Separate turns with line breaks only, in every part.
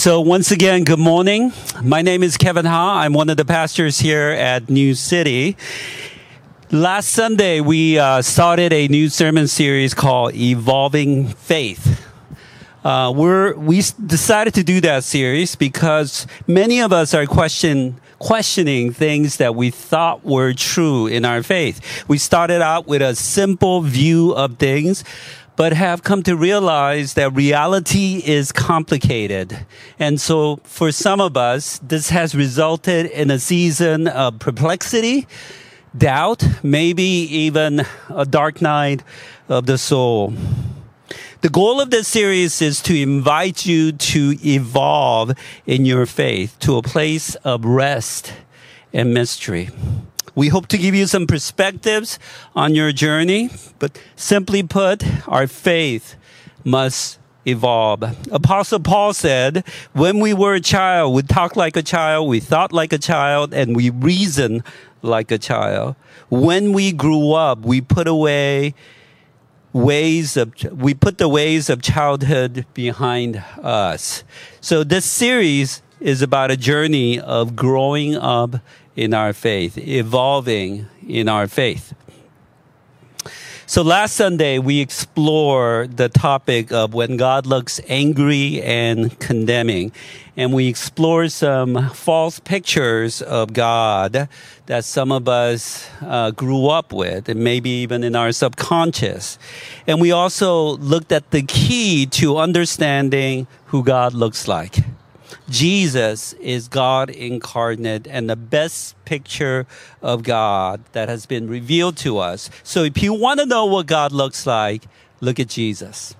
So once again, good morning. My name is Kevin Ha. I'm one of the pastors here at New City. Last Sunday, we started a new sermon series called Evolving Faith. We decided to do that series because many of us are questioning things that we thought were true in our faith. We started out with a simple view of things, but have come to realize that reality is complicated. And so for some of us, this has resulted in a season of perplexity, doubt, maybe even a dark night of the soul. The goal of this series is to invite you to evolve in your faith to a place of rest and mystery. We hope to give you some perspectives on your journey, but simply put, our faith must evolve. Apostle Paul said, when we were a child, we talked like a child, we thought like a child, and we reasoned like a child. When we grew up, we put the ways of childhood behind us. So this series is about a journey of growing up in our faith, evolving in our faith. So last Sunday, we explored the topic of when God looks angry and condemning. And we explored some false pictures of God that some of us grew up with, and maybe even in our subconscious. And we also looked at the key to understanding who God looks like. Jesus is God incarnate and the best picture of God that has been revealed to us. So if you want to know what God looks like, look at Jesus.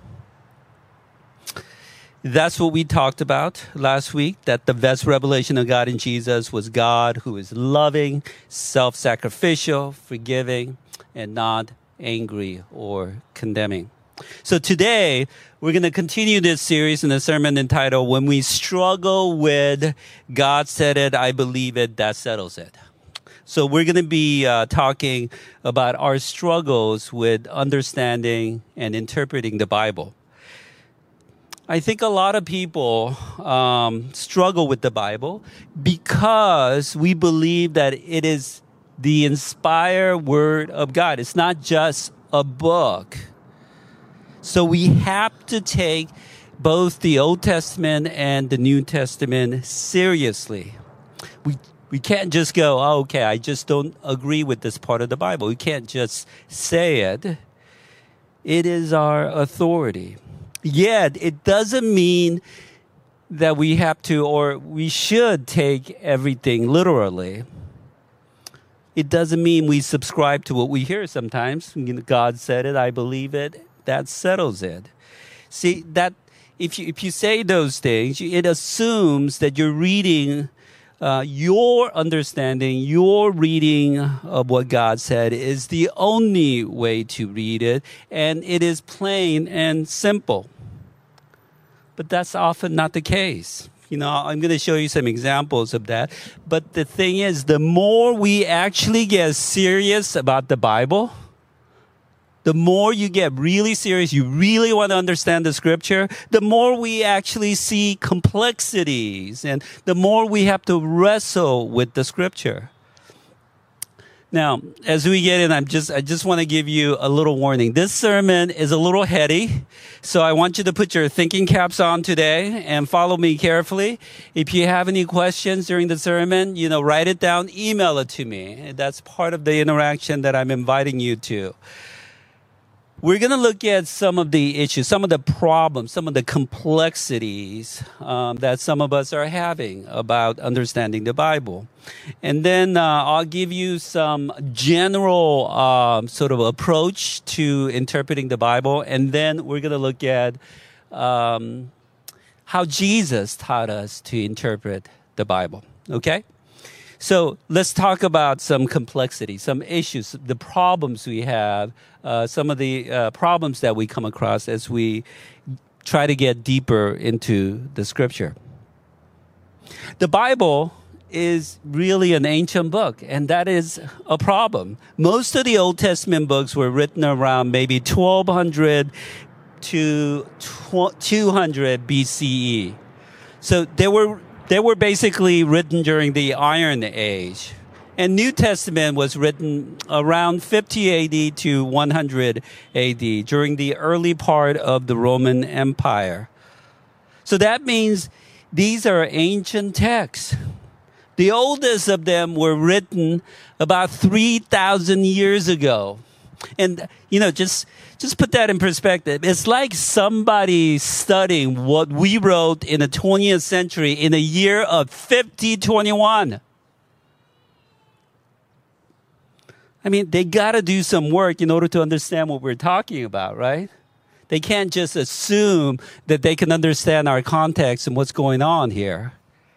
That's what we talked about last week, that the best revelation of God in Jesus was God who is loving, self-sacrificial, forgiving, and not angry or condemning. So today, we're going to continue this series in a sermon entitled, When We Struggle with God Said It, I Believe It, That Settles It. So we're going to be talking about our struggles with understanding and interpreting the Bible. I think a lot of people struggle with the Bible because we believe that it is the inspired word of God. It's not just a book. So we have to take both the Old Testament and the New Testament seriously. We can't just go, oh, okay, I just don't agree with this part of the Bible. We can't just say it. It is our authority. Yet, it doesn't mean that we have to or we should take everything literally. It doesn't mean we subscribe to what we hear sometimes. God said it, I believe it. That settles it. See, that if you say those things, it assumes that you're reading your understanding, your reading of what God said is the only way to read it, and it is plain and simple. But that's often not the case. You know, I'm going to show you some examples of that. But the thing is, the more we actually get serious about the Bible, the more you get really serious, you really want to understand the scripture, the more we actually see complexities and the more we have to wrestle with the scripture. Now, as we get in, I just want to give you a little warning. This sermon is a little heady, so I want you to put your thinking caps on today and follow me carefully. If you have any questions during the sermon, write it down, email it to me. That's part of the interaction that I'm inviting you to. We're going to look at some of the issues, some of the problems, some of the complexities that some of us are having about understanding the Bible. And then I'll give you some general sort of approach to interpreting the Bible. And then we're going to look at how Jesus taught us to interpret the Bible. Okay? So let's talk about some complexity, some issues, the problems we have, some of the problems that we come across as we try to get deeper into the scripture. The Bible is really an ancient book, and that is a problem. Most of the Old Testament books were written around maybe 1200 to 200 BCE. So they were basically written during the Iron Age. And New Testament was written around 50 AD to 100 AD during the early part of the Roman Empire. So that means these are ancient texts. The oldest of them were written about 3,000 years ago. And, just put that in perspective. It's like somebody studying what we wrote in the 20th century in the year of 5021. I mean, they got to do some work in order to understand what we're talking about, right? They can't just assume that they can understand our context and what's going on here.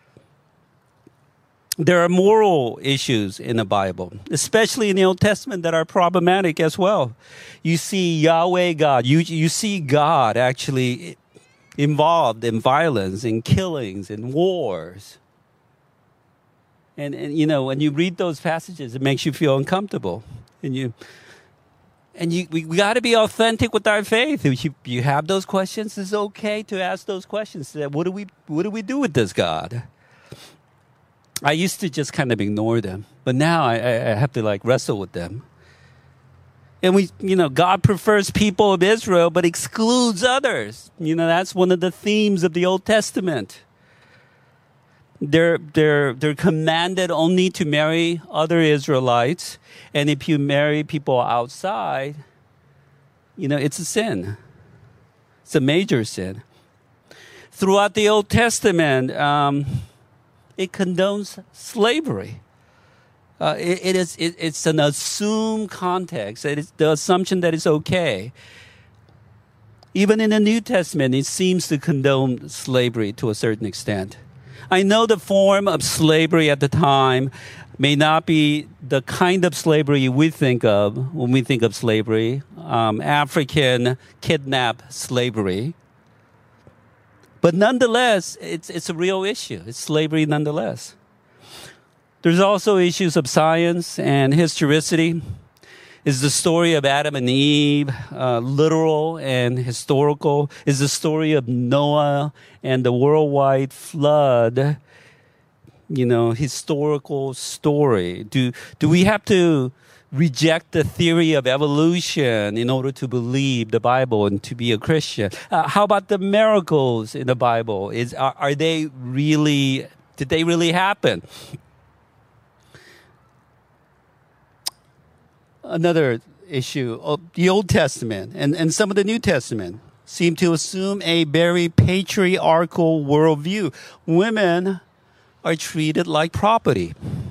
There are moral issues in the Bible, especially in the Old Testament, that are problematic as well. You see Yahweh God. You see God actually involved in violence, in killings, in wars. And when you read those passages, it makes you feel uncomfortable. We got to be authentic with our faith. If you have those questions, it's okay to ask those questions. What do we do with this God? I used to just kind of ignore them, but now I have to wrestle with them. And God prefers people of Israel, but excludes others. That's one of the themes of the Old Testament. They're commanded only to marry other Israelites, and if you marry people outside, it's a sin. It's a major sin. Throughout the Old Testament, it condones slavery. It's an assumed context. It's the assumption that it's okay. Even in the New Testament, it seems to condone slavery to a certain extent. I know the form of slavery at the time may not be the kind of slavery we think of when we think of slavery, African kidnap slavery. But nonetheless, it's a real issue. It's slavery nonetheless. There's also issues of science and historicity. Is the story of Adam and Eve literal and historical? Is the story of Noah and the worldwide flood, historical story? Do we have to reject the theory of evolution in order to believe the Bible and to be a Christian? How about the miracles in the Bible? Are they really? Did they really happen? Another issue of the Old Testament and some of the New Testament seem to assume a very patriarchal worldview. Women are treated like property.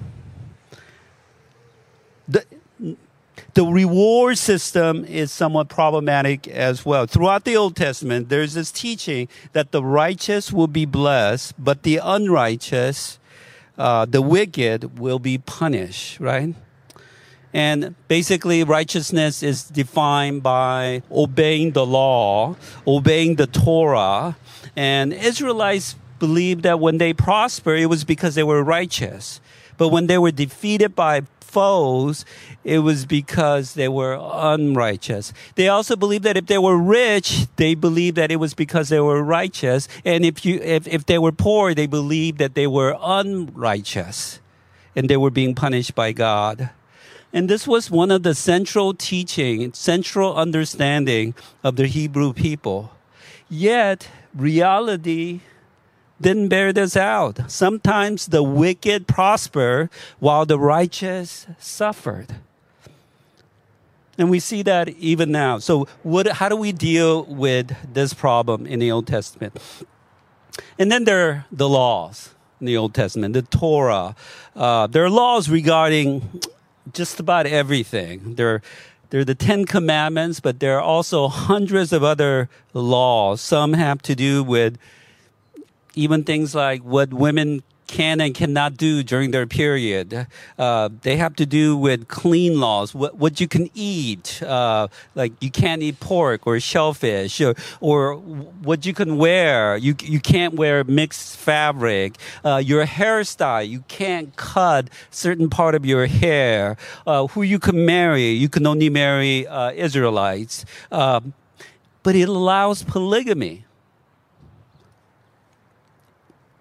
The reward system is somewhat problematic as well. Throughout the Old Testament, there's this teaching that the righteous will be blessed, but the unrighteous, the wicked, will be punished, right? And basically, righteousness is defined by obeying the law, obeying the Torah. And Israelites believed that when they prospered, it was because they were righteous. But when they were defeated by foes, it was because they were unrighteous. They also believed that if they were rich, they believed that it was because they were righteous. And if they were poor, they believed that they were unrighteous and they were being punished by God. And this was one of the central understanding of the Hebrew people. Yet, reality didn't bear this out. Sometimes the wicked prosper while the righteous suffered. And we see that even now. So how do we deal with this problem in the Old Testament? And then there are the laws in the Old Testament, the Torah. There are laws regarding just about everything. There are the 10 Commandments, but there are also hundreds of other laws. Some have to do with even things like what women can and cannot do during their period. They have to do with clean laws, what you can eat, like you can't eat pork or shellfish, or what you can wear. You can't wear mixed fabric. Your hairstyle, you can't cut certain part of your hair. Who you can marry, you can only marry Israelites. But it allows polygamy.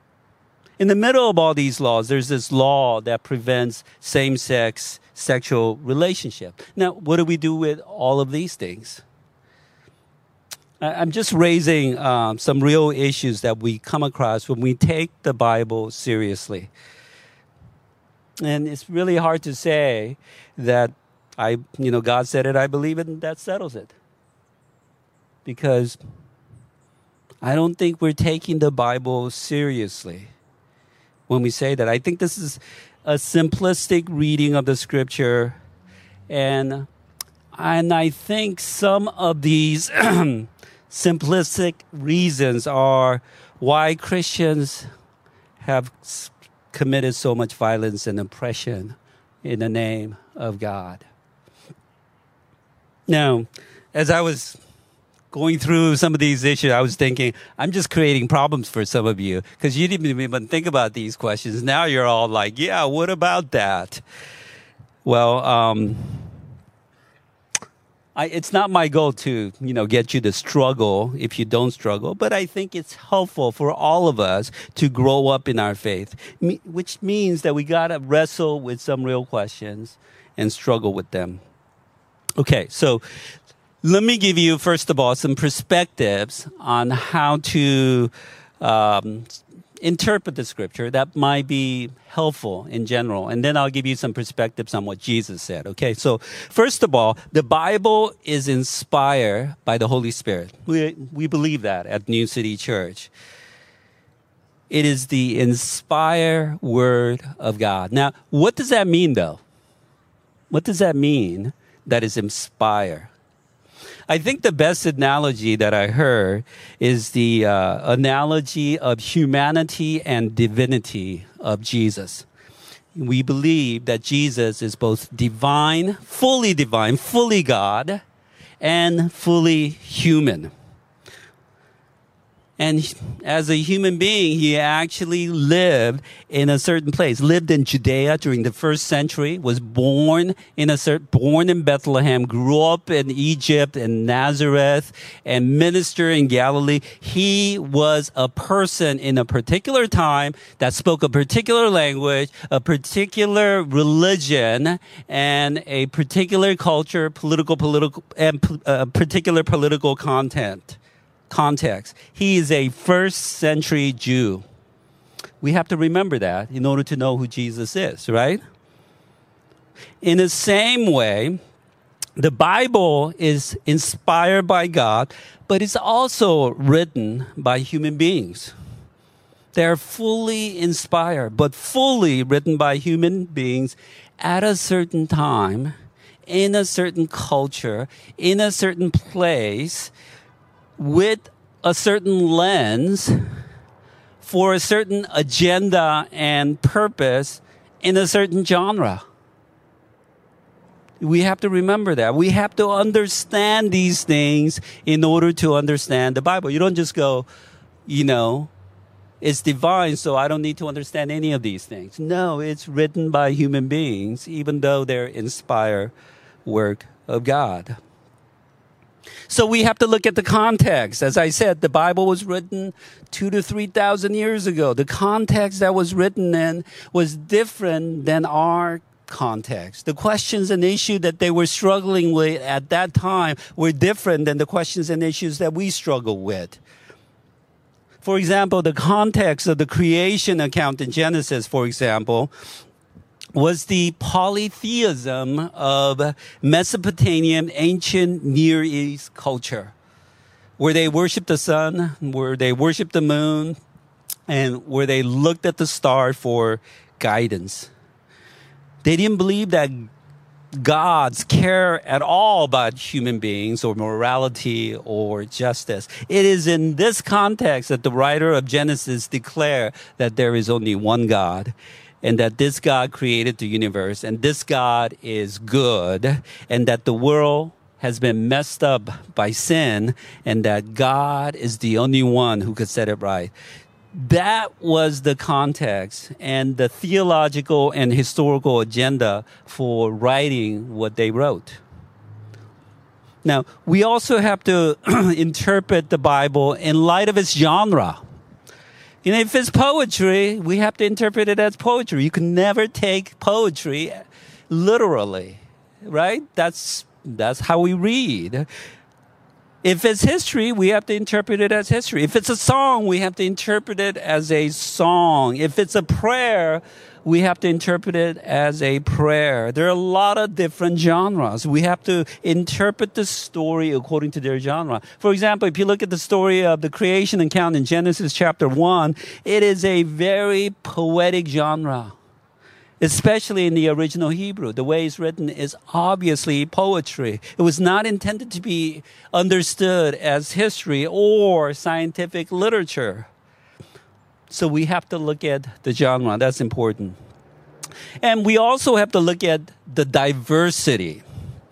In the middle of all these laws, there's this law that prevents same-sex sexual relationship. Now, what do we do with all of these things? I'm just raising some real issues that we come across when we take the Bible seriously. And it's really hard to say that God said it, I believe it, and that settles it. Because I don't think we're taking the Bible seriously when we say that. I think this is a simplistic reading of the scripture. And I think some of these simplistic reasons are why Christians have committed so much violence and oppression in the name of God. Now, as I was going through some of these issues, I was thinking, I'm just creating problems for some of you because you didn't even think about these questions. Now you're all like, yeah, what about that? Well, it's not my goal to, get you to struggle if you don't struggle, but I think it's helpful for all of us to grow up in our faith, which means that we got to wrestle with some real questions and struggle with them. Okay, so let me give you, first of all, some perspectives on how to interpret the scripture that might be helpful in general. And then I'll give you some perspectives on what Jesus said. Okay, so first of all, the Bible is inspired by the Holy Spirit. We believe that at New City Church. It is the inspired word of God. Now, what does that mean, though? What does that mean that is inspired? I think the best analogy that I heard is the analogy of humanity and divinity of Jesus. We believe that Jesus is both divine, fully God, and fully human. And as a human being, he actually lived in a certain place, lived in Judea during the first century, was born in Bethlehem, grew up in Egypt and Nazareth, and ministered in Galilee. He was a person in a particular time that spoke a particular language, a particular religion, and a particular culture, particular political context. He is a first century Jew. We have to remember that in order to know who Jesus is, right? In the same way, the Bible is inspired by God, but it's also written by human beings. They're fully inspired, but fully written by human beings at a certain time, in a certain culture, in a certain place, with a certain lens for a certain agenda and purpose in a certain genre. We have to remember that. We have to understand these things in order to understand the Bible. You don't just go, it's divine, so I don't need to understand any of these things. No, it's written by human beings, even though they're inspired work of God. So we have to look at the context. As I said, the Bible was written 2,000 to 3,000 years ago. The context that was written in was different than our context. The questions and issues that they were struggling with at that time were different than the questions and issues that we struggle with. For example, the context of the creation account in Genesis, for example, was the polytheism of Mesopotamian ancient Near East culture, where they worshiped the sun, where they worshiped the moon, and where they looked at the stars for guidance. They didn't believe that gods care at all about human beings or morality or justice. It is in this context that the writer of Genesis declared that there is only one God, and that this God created the universe, and this God is good, and that the world has been messed up by sin, and that God is the only one who could set it right. That was the context and the theological and historical agenda for writing what they wrote. Now, we also have to interpret the Bible in light of its genre. if it's poetry, we have to interpret it as poetry. You can never take poetry literally, right? That's how we read. If it's history, we have to interpret it as history. If it's a song, we have to interpret it as a song. If it's a prayer, we have to interpret it as a prayer. There are a lot of different genres. We have to interpret the story according to their genre. For example, if you look at the story of the creation account in Genesis chapter 1, it is a very poetic genre. Especially in the original Hebrew. The way it's written is obviously poetry. It was not intended to be understood as history or scientific literature. So we have to look at the genre. That's important. And we also have to look at the diversity.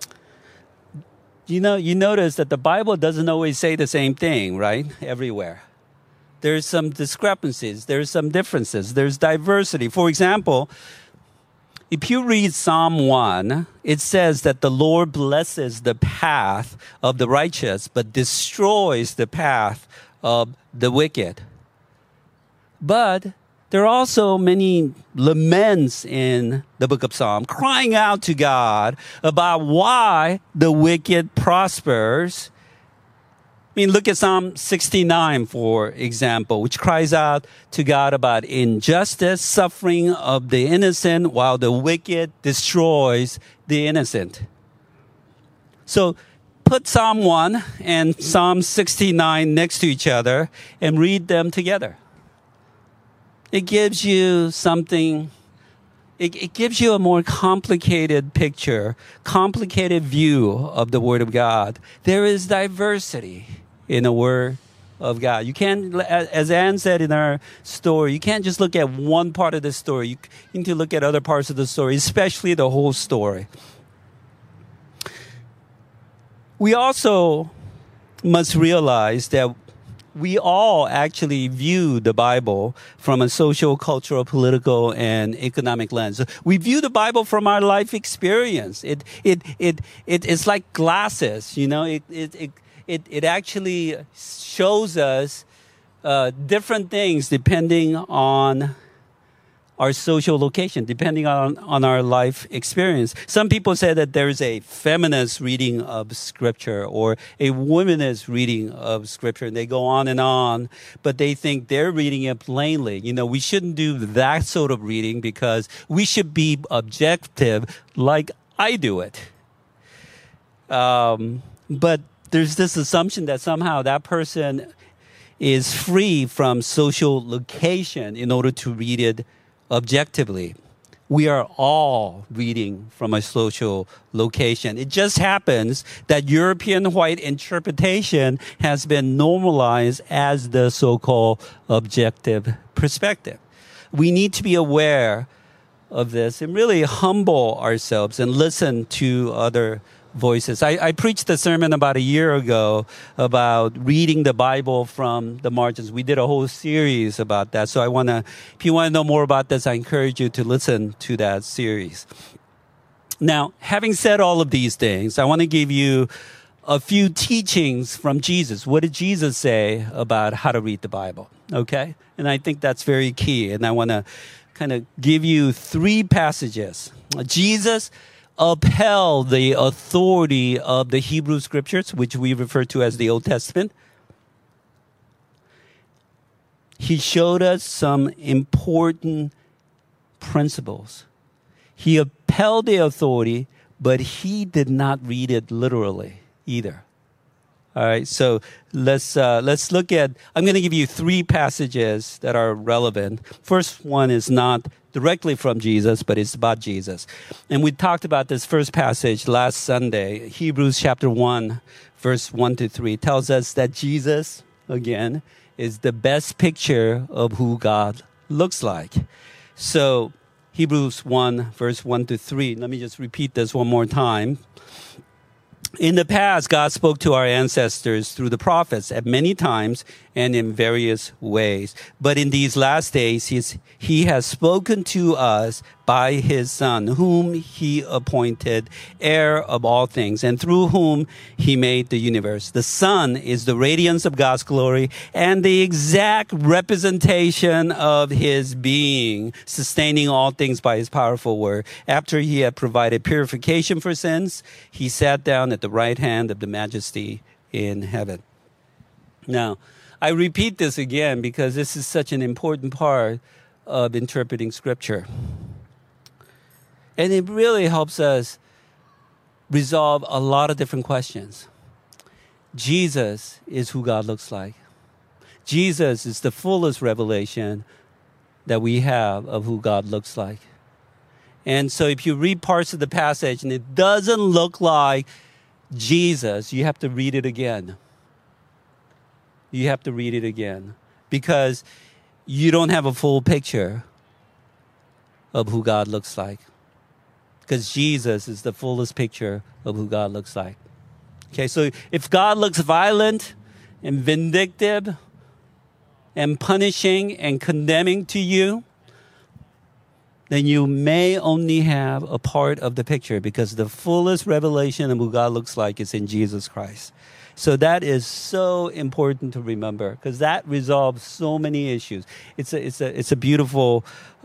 You notice that the Bible doesn't always say the same thing, right? Everywhere. There's some discrepancies. There's some differences. There's diversity. For example, if you read Psalm 1, it says that the Lord blesses the path of the righteous, but destroys the path of the wicked. But there are also many laments in the book of Psalm, crying out to God about why the wicked prospers. Look at Psalm 69, for example, which cries out to God about injustice, suffering of the innocent, while the wicked destroys the innocent. So put Psalm 1 and Psalm 69 next to each other and read them together. It gives you something, it gives you a more complicated picture, complicated view of the Word of God. There is diversity in the Word of God. You can't, as Anne said in our story, you can't just look at one part of the story. You need to look at other parts of the story, especially the whole story. We also must realize that we all actually view the Bible from a social, cultural, political, and economic lens. We view the Bible from our life experience. It's like glasses, It actually shows us different things depending on our social location, depending on our life experience. Some people say that there's a feminist reading of Scripture or a womanist reading of Scripture, and they go on, but they think they're reading it plainly. We shouldn't do that sort of reading because we should be objective like I do it. But there's this assumption that somehow that person is free from social location in order to read it objectively. We are all reading from a social location. It just happens that European white interpretation has been normalized as the so-called objective perspective. We need to be aware of this and really humble ourselves and listen to other voices. I preached a sermon about a year ago about reading the Bible from the margins. We did a whole series about that. So if you want to know more about this, I encourage you to listen to that series. Now, having said all of these things, I want to give you a few teachings from Jesus. What did Jesus say about how to read the Bible? Okay? And I think that's very key. And I want to kind of give you 3 passages. Jesus upheld the authority of the Hebrew Scriptures, which we refer to as the Old Testament. He showed us some important principles. He upheld the authority, but he did not read it literally either. All right, so let's look at, I'm going to give you 3 passages that are relevant. First one is not directly from Jesus, but it's about Jesus. And we talked about this first passage last Sunday. Hebrews chapter 1, verse 1 to 3 tells us that Jesus, again, is the best picture of who God looks like. So Hebrews 1, verse 1 to 3. Let me just repeat this one more time. In the past, God spoke to our ancestors through the prophets at many times and in various ways. But in these last days, he has spoken to us by his Son, whom he appointed heir of all things, and through whom he made the universe. The Son is the radiance of God's glory and the exact representation of his being, sustaining all things by his powerful word. After he had provided purification for sins, he sat down at the right hand of the Majesty in heaven. Now, I repeat this again because this is such an important part of interpreting Scripture. And it really helps us resolve a lot of different questions. Jesus is who God looks like. Jesus is the fullest revelation that we have of who God looks like. And so if you read parts of the passage and it doesn't look like Jesus, you have to read it again. You have to read it again because you don't have a full picture of who God looks like. Because Jesus is the fullest picture of who God looks like. Okay, so if God looks violent and vindictive and punishing and condemning to you, then you may only have a part of the picture because the fullest revelation of who God looks like is in Jesus Christ. So that is so important to remember because that resolves so many issues. It's a beautiful,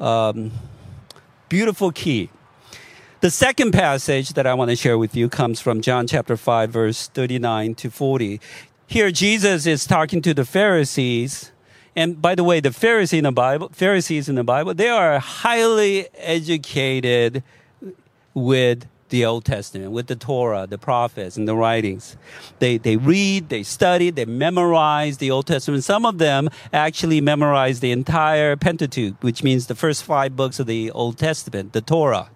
beautiful key. The second passage that I want to share with you comes from John chapter 5, verse 39 to 40. Here, Jesus is talking to the Pharisees. And by the way, the Pharisees in the Bible, they are highly educated with the Old Testament, with the Torah, the prophets, and the writings. They read, they study, they memorize the Old Testament. Some of them actually memorize the entire Pentateuch, which means the first 5 books of the Old Testament, the Torah.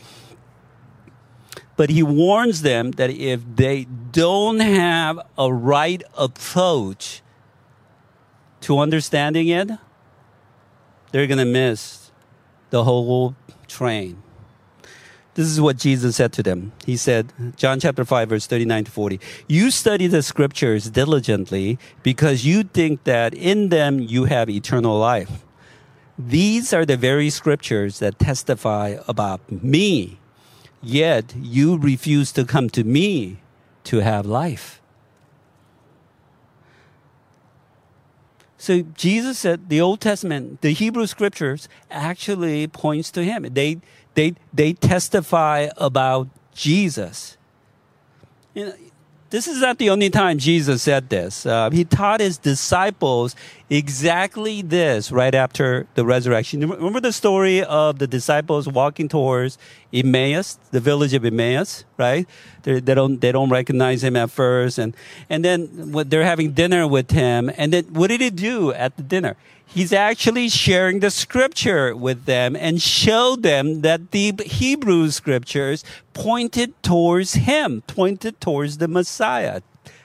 But he warns them that if they don't have a right approach to understanding it, they're going to miss the whole train. This is what Jesus said to them. He said, John chapter 5, verse 39 to 40, "You study the scriptures diligently because you think that in them you have eternal life. These are the very scriptures that testify about me. Yet you refuse to come to me to have life." So Jesus said the Old Testament, the Hebrew scriptures actually points to him. They testify about Jesus. You know, this is not the only time Jesus said this. He taught his disciples exactly this right after the resurrection. Remember the story of the disciples walking towards Emmaus, the village of Emmaus, right? They don't recognize him at first, and then when they're having dinner with him, and then what did he do at the dinner? He's actually sharing the scripture with them and showed them that the Hebrew scriptures pointed towards him, pointed towards the Messiah.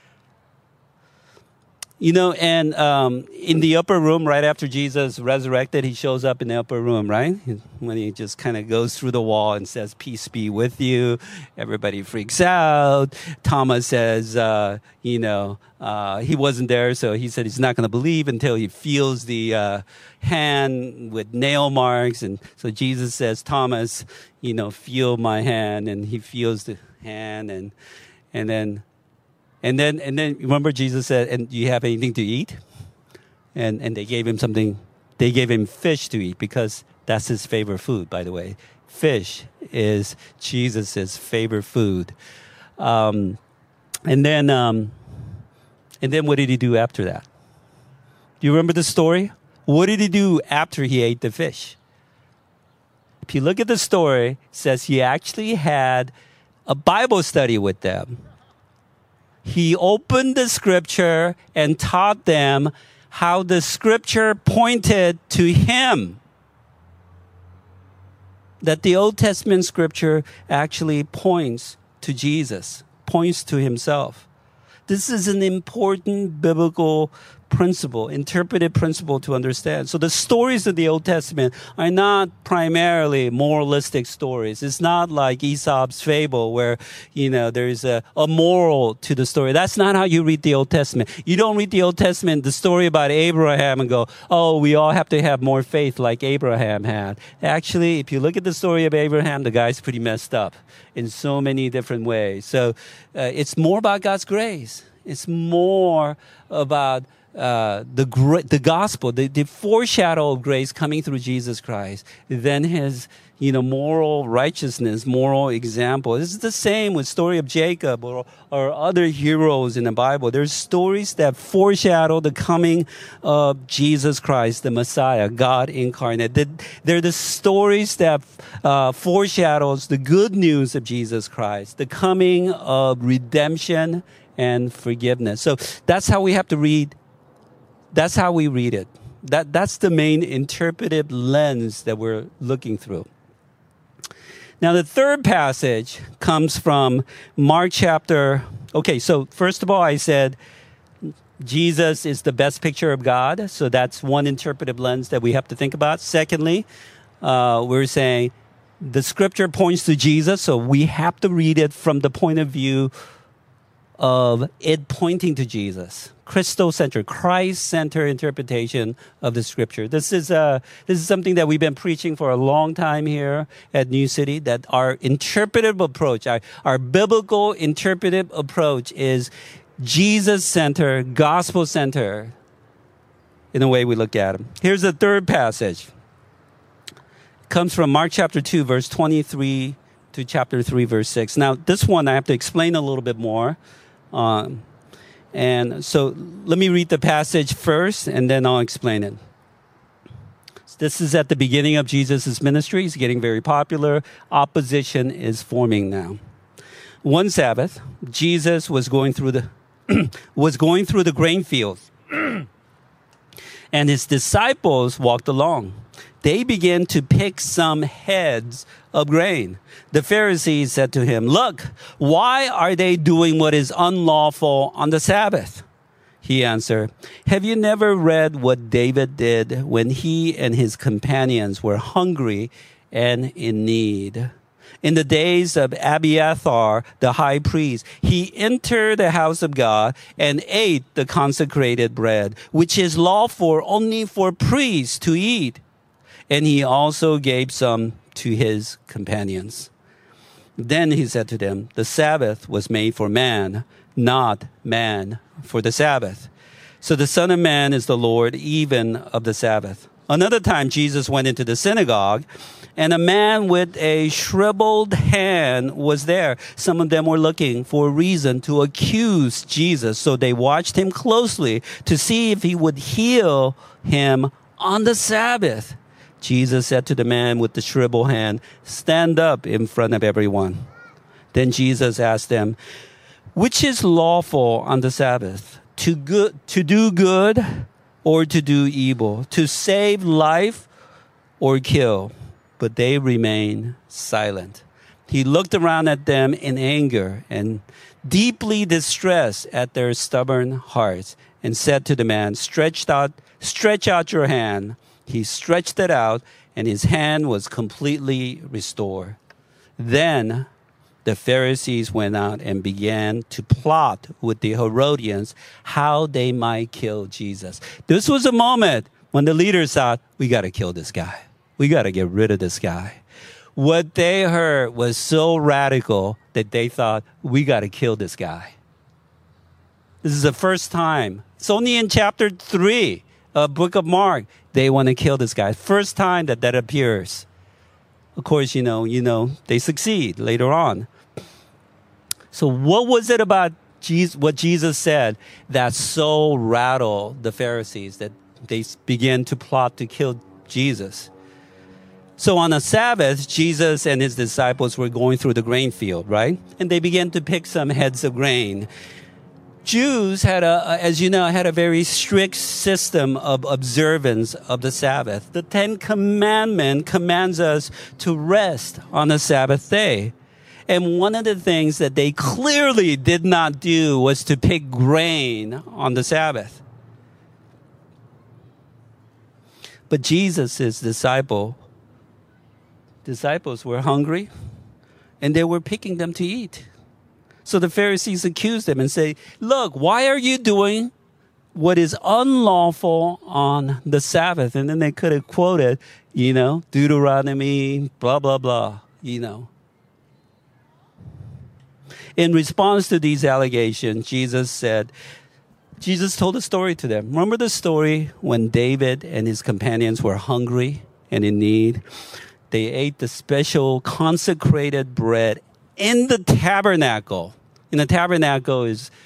You know, and in the upper room, right after Jesus resurrected, he shows up in the upper room, right? When he just kind of goes through the wall and says, "Peace be with you." Everybody freaks out. Thomas says, he wasn't there, so he said he's not going to believe until he feels the hand with nail marks. And so Jesus says, "Thomas, feel my hand." And he feels the hand, and then remember Jesus said, "And do you have anything to eat?" And they gave him something. They gave him fish to eat because that's his favorite food, by the way. Fish is Jesus' favorite food. And then what did he do after that? Do you remember the story? What did he do after he ate the fish? If you look at the story, it says he actually had a Bible study with them. He opened the scripture and taught them how the scripture pointed to him. That the Old Testament scripture actually points to Jesus, points to himself. This is an important biblical principle, interpretive principle to understand. So the stories of the Old Testament are not primarily moralistic stories. It's not like Aesop's fable where, there's a moral to the story. That's not how you read the Old Testament. You don't read the Old Testament, the story about Abraham, and go, oh, we all have to have more faith like Abraham had. Actually, if you look at the story of Abraham, the guy's pretty messed up in so many different ways. So it's more about God's grace. It's more about the gospel, the foreshadow of grace coming through Jesus Christ, then his, moral righteousness, moral example. This is the same with story of Jacob or other heroes in the Bible. There's stories that foreshadow the coming of Jesus Christ, the Messiah, God incarnate. They're the stories that foreshadows the good news of Jesus Christ, the coming of redemption and forgiveness. So that's how we have to read. That's how we read it. That's the main interpretive lens that we're looking through. Now, the third passage comes from Mark chapter. Okay, so first of all, I said Jesus is the best picture of God. So that's one interpretive lens that we have to think about. Secondly, we're saying the scripture points to Jesus. So we have to read it from the point of view of it pointing to Jesus. Christocentric, Christ-centered interpretation of the scripture. This is something that we've been preaching for a long time here at New City, that our interpretive approach, our biblical interpretive approach is Jesus-centered, gospel-centered in the way we look at him. Here's the third passage. It comes from Mark chapter 2, verse 23 to chapter 3, verse 6. Now, this one I have to explain a little bit more. And so let me read the passage first, and then I'll explain it. This is at the beginning of Jesus' ministry. He's getting very popular. Opposition is forming now. One Sabbath, Jesus was going through the grain fields, and his disciples walked along. They began to pick some heads of grain. The Pharisees said to him, "Look, why are they doing what is unlawful on the Sabbath?" He answered, "Have you never read what David did when he and his companions were hungry and in need? In the days of Abiathar, the high priest, he entered the house of God and ate the consecrated bread, which is lawful only for priests to eat. And he also gave some to his companions." Then he said to them, "The Sabbath was made for man, not man for the Sabbath. So the Son of Man is the Lord even of the Sabbath." Another time Jesus went into the synagogue, and a man with a shriveled hand was there. Some of them were looking for a reason to accuse Jesus, so they watched him closely to see if he would heal him on the Sabbath. Jesus said to the man with the shriveled hand, "Stand up in front of everyone." Then Jesus asked them, "Which is lawful on the Sabbath? To do good or to do evil? To save life or kill?" But they remained silent. He looked around at them in anger and deeply distressed at their stubborn hearts, and said to the man, "Stretch out your hand." He stretched it out, and his hand was completely restored. Then the Pharisees went out and began to plot with the Herodians how they might kill Jesus. This was a moment when the leaders thought, we got to kill this guy. We got to get rid of this guy. What they heard was so radical that they thought, we got to kill this guy. This is the first time. It's only in chapter 3 of book of Mark. They want to kill this guy. First time that appears. Of course, they succeed later on. So what was it about what Jesus said that so rattled the Pharisees that they began to plot to kill Jesus? So on a Sabbath, Jesus and his disciples were going through the grain field, right? And they began to pick some heads of grain. Jews had a very strict system of observance of the Sabbath. The 10 Commandments commands us to rest on the Sabbath day. And one of the things that they clearly did not do was to pick grain on the Sabbath. But Jesus' disciples were hungry, and they were picking them to eat. So the Pharisees accused them and say, look, why are you doing what is unlawful on the Sabbath? And then they could have quoted, Deuteronomy, blah, blah, blah, In response to these allegations, Jesus told a story to them. Remember the story when David and his companions were hungry and in need? They ate the special consecrated bread in the tabernacle. In the tabernacle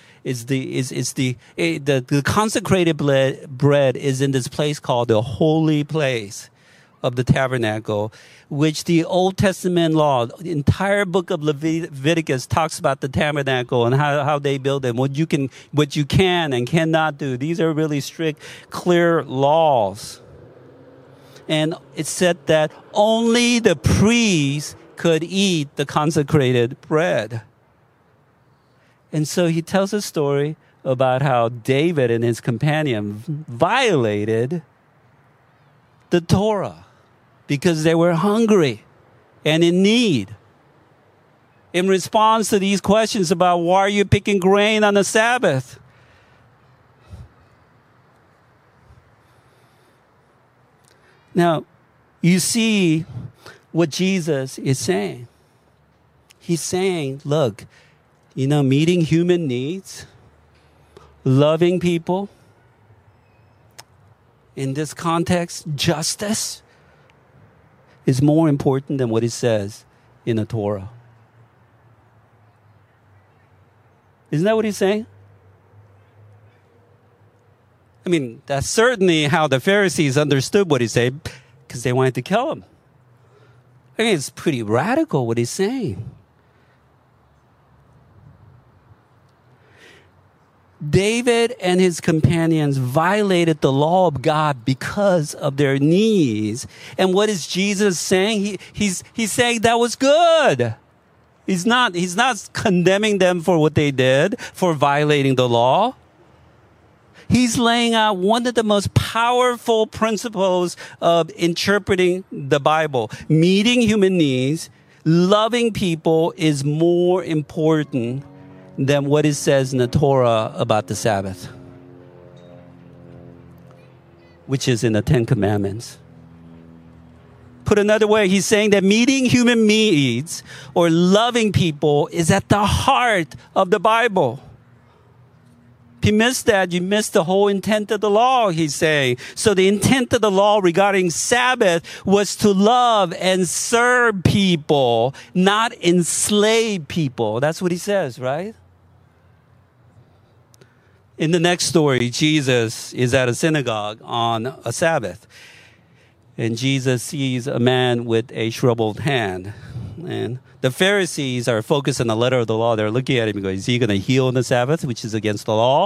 the consecrated bread is in this place called the holy place of the tabernacle, which the Old Testament law, the entire book of Leviticus talks about the tabernacle and how they build it, what you can and cannot do. These are really strict, clear laws. And it said that only the priests could eat the consecrated bread. And so he tells a story about how David and his companion violated the Torah because they were hungry and in need. In response to these questions about why are you picking grain on the Sabbath? Now, you see what Jesus is saying. He's saying, look, meeting human needs, loving people, in this context, justice is more important than what it says in the Torah. Isn't that what he's saying? I mean, that's certainly how the Pharisees understood what he said, because they wanted to kill him. I mean, it's pretty radical what he's saying. David and his companions violated the law of God because of their needs. And what is Jesus saying? He's saying that was good. He's not condemning them for what they did, for violating the law. He's laying out one of the most powerful principles of interpreting the Bible. Meeting human needs, loving people is more important than what it says in the Torah about the Sabbath, which is in the Ten Commandments. Put another way, he's saying that meeting human needs or loving people is at the heart of the Bible. If you miss that, you miss the whole intent of the law, he's saying. So the intent of the law regarding Sabbath was to love and serve people, not enslave people. That's what he says, right? In the next story, Jesus is at a synagogue on a Sabbath. And Jesus sees a man with a shriveled hand. And the Pharisees are focused on the letter of the law. They're looking at him and going, is he going to heal on the Sabbath, which is against the law?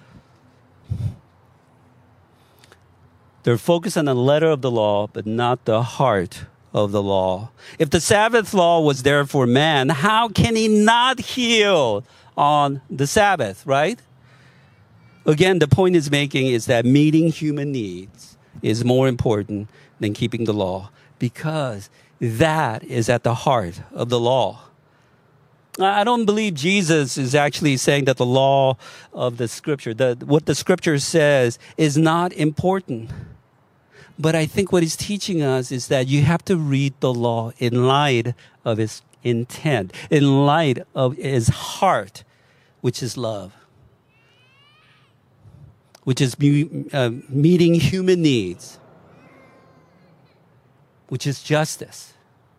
They're focused on the letter of the law, but not the heart of the law. If the Sabbath law was there for man, how can he not heal on the Sabbath, right? Again, the point he's making is that meeting human needs is more important than keeping the law, because that is at the heart of the law. I don't believe Jesus is actually saying that the law of the Scripture, what the Scripture says, is not important. But I think what he's teaching us is that you have to read the law in light of his intent, in light of his heart, which is love, which is meeting human needs, which is justice.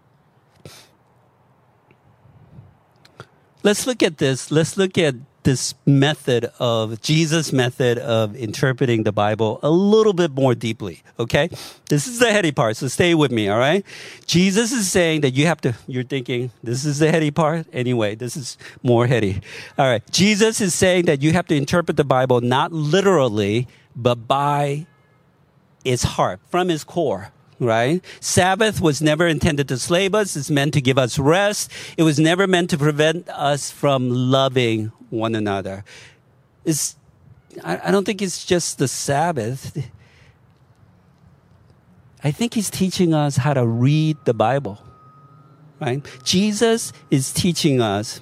Let's look at this. Let's look at this method of Jesus' method of interpreting the Bible a little bit more deeply, okay? This is the heady part, so stay with me, all right? Jesus is saying that you're thinking, this is the heady part? Anyway, this is more heady. All right, Jesus is saying that you have to interpret the Bible not literally, but by its heart, from its core. Right? Sabbath was never intended to slave us. It's meant to give us rest. It was never meant to prevent us from loving one another. I don't think it's just the Sabbath. I think he's teaching us how to read the Bible, right? Jesus is teaching us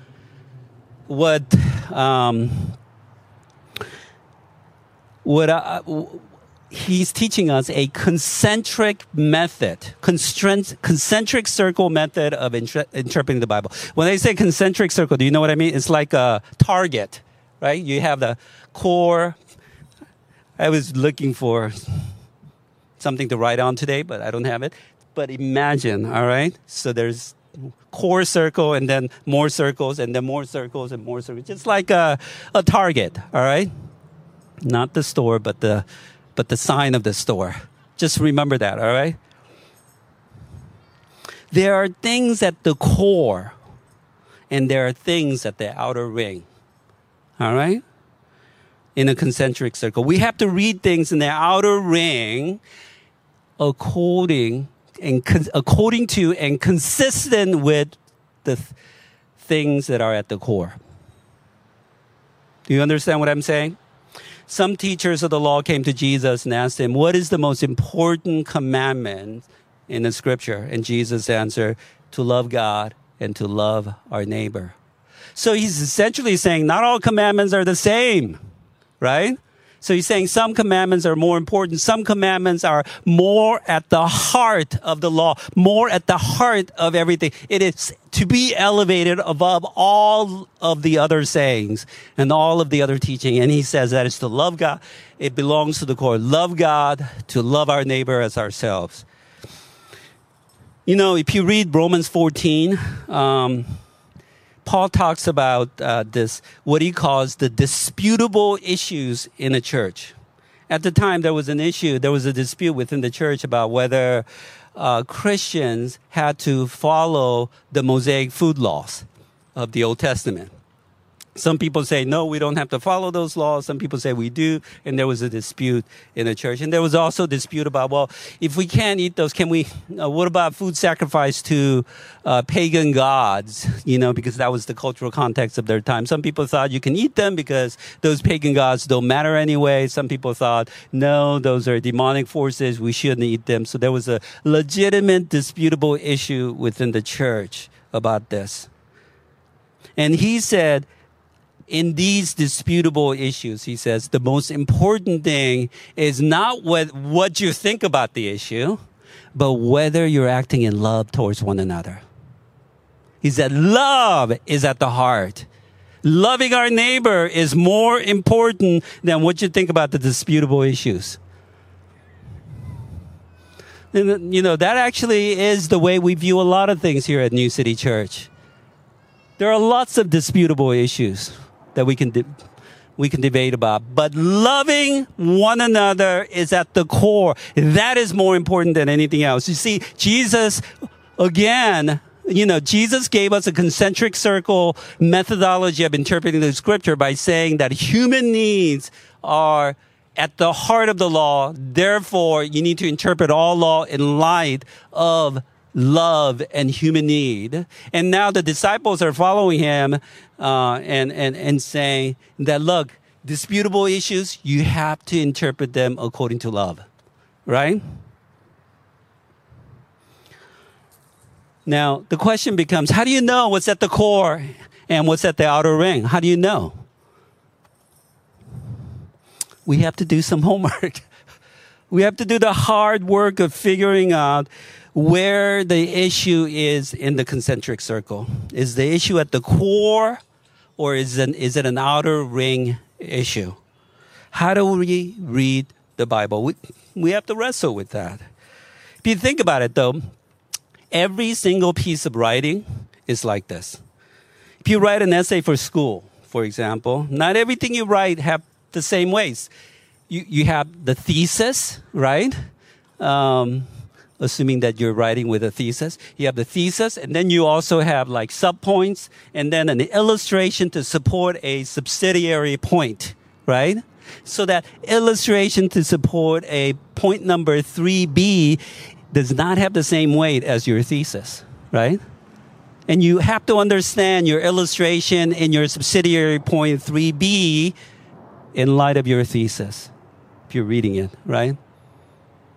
he's teaching us a concentric method, concentric circle method of interpreting the Bible. When I say concentric circle, do you know what I mean? It's like a target, right? You have the core. I was looking for something to write on today, but I don't have it. But imagine, all right? So there's core circle and then more circles and then more circles and more circles. Just like a target, all right? Not the store, but the sign of the store. Just remember that, all right? There are things at the core and there are things at the outer ring, all right? In a concentric circle. We have to read things in the outer ring according to and consistent with the things that are at the core. Do you understand what I'm saying? Some teachers of the law came to Jesus and asked him, what is the most important commandment in the scripture? And Jesus answered, to love God and to love our neighbor. So he's essentially saying not all commandments are the same, right? So he's saying some commandments are more important. Some commandments are more at the heart of the law, more at the heart of everything. It is to be elevated above all of the other sayings and all of the other teaching. And he says that is to love God. It belongs to the core. Love God, to love our neighbor as ourselves. You know, if you read Romans 14, Paul talks about this, what he calls the disputable issues in a church. At the time, there was a dispute within the church about whether Christians had to follow the Mosaic food laws of the Old Testament. Some people say, no, we don't have to follow those laws. Some people say we do. And there was a dispute in the church. And there was also a dispute about, well, if we can't eat those, can we, what about food sacrifice to pagan gods? You know, because that was the cultural context of their time. Some people thought you can eat them because those pagan gods don't matter anyway. Some people thought, no, those are demonic forces. We shouldn't eat them. So there was a legitimate disputable issue within the church about this. And he said, in these disputable issues, he says, the most important thing is not what you think about the issue, but whether you're acting in love towards one another. He said, love is at the heart. Loving our neighbor is more important than what you think about the disputable issues. And, you know, that actually is the way we view a lot of things here at New City Church. There are lots of disputable issues that we can debate about. But loving one another is at the core. That is more important than anything else. You see, Jesus, again, you know, Jesus gave us a concentric circle methodology of interpreting the scripture by saying that human needs are at the heart of the law. Therefore, you need to interpret all law in light of love and human need. And now the disciples are following him and saying that, look, disputable issues, you have to interpret them according to love, right? Now, the question becomes, how do you know what's at the core and what's at the outer ring? How do you know? We have to do some homework. We have to do the hard work of figuring out where the issue is in the concentric circle. Is the issue at the core, or is it an outer ring issue? How do we read the Bible? We have to wrestle with that. If you think about it, though, every single piece of writing is like this. If you write an essay for school, for example, not everything you write have the same ways. You have the thesis, right? Assuming that you're writing with a thesis. You have the thesis, and then you also have like subpoints, and then an illustration to support a subsidiary point, right? So that illustration to support a point number 3B does not have the same weight as your thesis, right? And you have to understand your illustration in your subsidiary point 3B in light of your thesis, if you're reading it, right?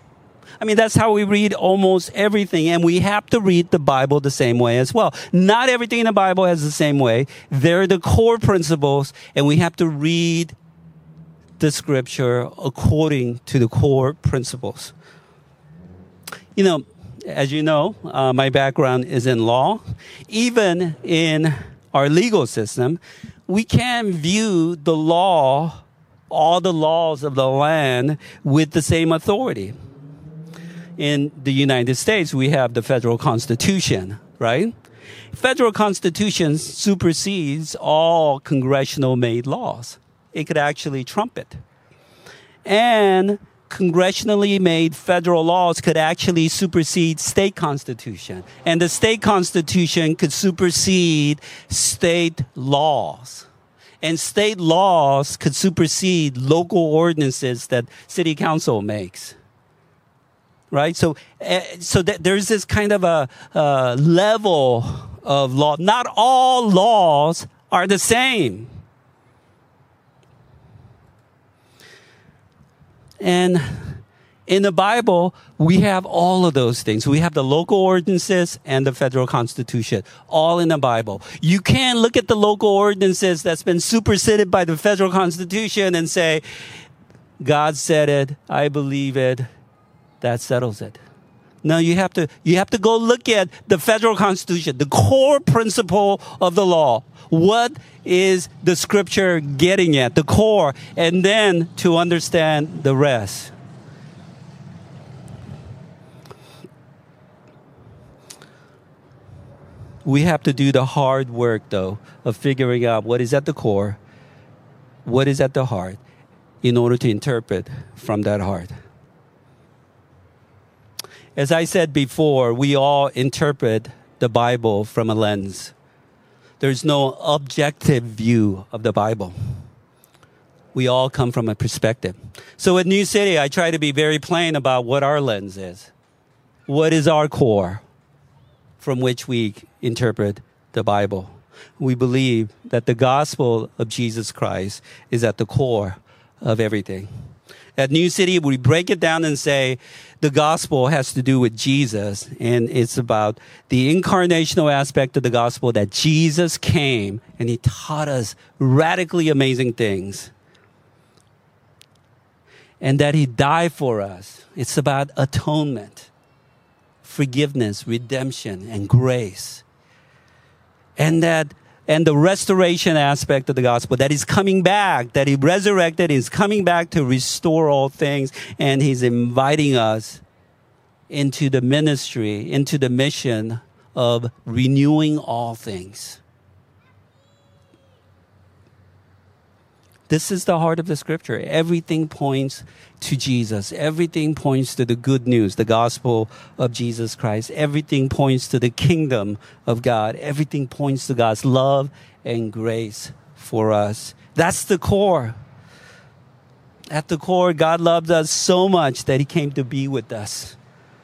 I mean, that's how we read almost everything. And we have to read the Bible the same way as well. Not everything in the Bible has the same way. They're the core principles, and we have to read the scripture according to the core principles. You know, as you know, my background is in law. Even in our legal system, we can view the law, all the laws of the land, with the same authority. In the United States, we have the federal constitution, right? Federal constitution supersedes all congressional made laws. It could actually trump it. And congressionally made federal laws could actually supersede state constitution. And the state constitution could supersede state laws. And state laws could supersede local ordinances that city council makes. Right? So there's this kind of a level of law. Not all laws are the same. And in the Bible, we have all of those things. We have the local ordinances and the federal constitution, all in the Bible. You can't look at the local ordinances that's been superseded by the federal constitution and say, God said it, I believe it, that settles it. No, you have to go look at the federal constitution, the core principle of the law. What is the scripture getting at, the core, and then to understand the rest. We have to do the hard work, though, of figuring out what is at the core, what is at the heart, in order to interpret from that heart. As I said before, we all interpret the Bible from a lens. There's no objective view of the Bible. We all come from a perspective. So at New City, I try to be very plain about what our lens is. What is our core from which we interpret the Bible? We believe that the gospel of Jesus Christ is at the core of everything. At New City, we break it down and say the gospel has to do with Jesus, and it's about the incarnational aspect of the gospel, that Jesus came and he taught us radically amazing things, and that he died for us. It's about atonement, forgiveness, redemption, and grace. And the restoration aspect of the gospel, that he's coming back, that he resurrected, he's coming back to restore all things, and he's inviting us into the ministry, into the mission of renewing all things. This is the heart of the scripture. Everything points to Jesus. Everything points to the good news, the gospel of Jesus Christ. Everything points to the kingdom of God. Everything points to God's love and grace for us. That's the core. At the core, God loved us so much that he came to be with us.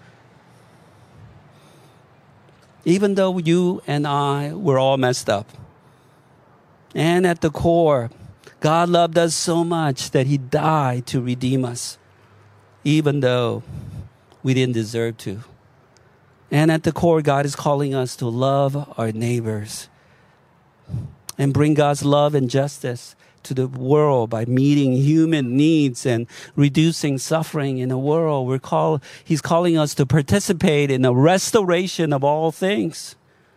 Even though you and I were all messed up. And at the core, God loved us so much that he died to redeem us, even though we didn't deserve to. And at the core, God is calling us to love our neighbors and bring God's love and justice to the world by meeting human needs and reducing suffering in the world. He's calling us to participate in the restoration of all things.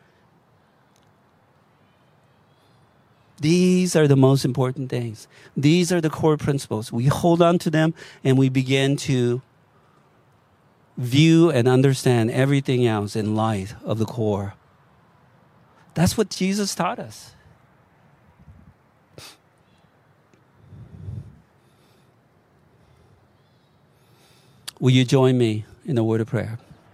These are the most important things. These are the core principles. We hold on to them and we begin to view and understand everything else in light of the core. That's what Jesus taught us. Will you join me in a word of prayer?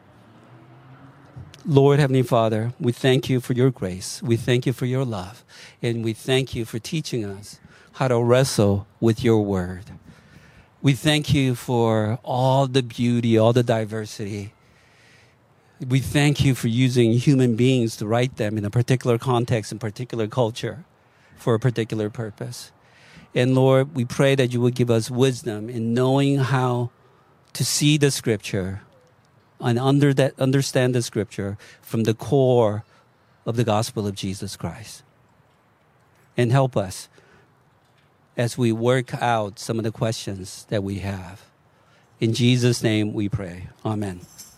Lord, Heavenly Father, we thank you for your grace. We thank you for your love. And we thank you for teaching us how to wrestle with your word. We thank you for all the beauty, all the diversity. We thank you for using human beings to write them in a particular context and particular culture for a particular purpose. And Lord, we pray that you would give us wisdom in knowing how to see the scripture and understand the scripture from the core of the gospel of Jesus Christ. And help us as we work out some of the questions that we have. In Jesus' name we pray. Amen.